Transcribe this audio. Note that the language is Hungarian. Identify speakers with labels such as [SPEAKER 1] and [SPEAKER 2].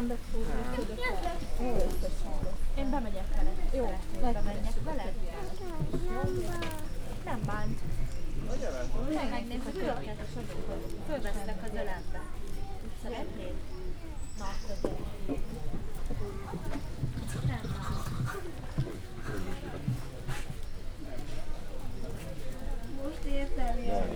[SPEAKER 1] Én bemegyek vele. Jó, bemegyek vele. Nem bánt. Megnézzük őket, fölveszlek az ölembe. Szeretnéd? Na, akkor gyere. Nem bánt.
[SPEAKER 2] Most értem, jaj.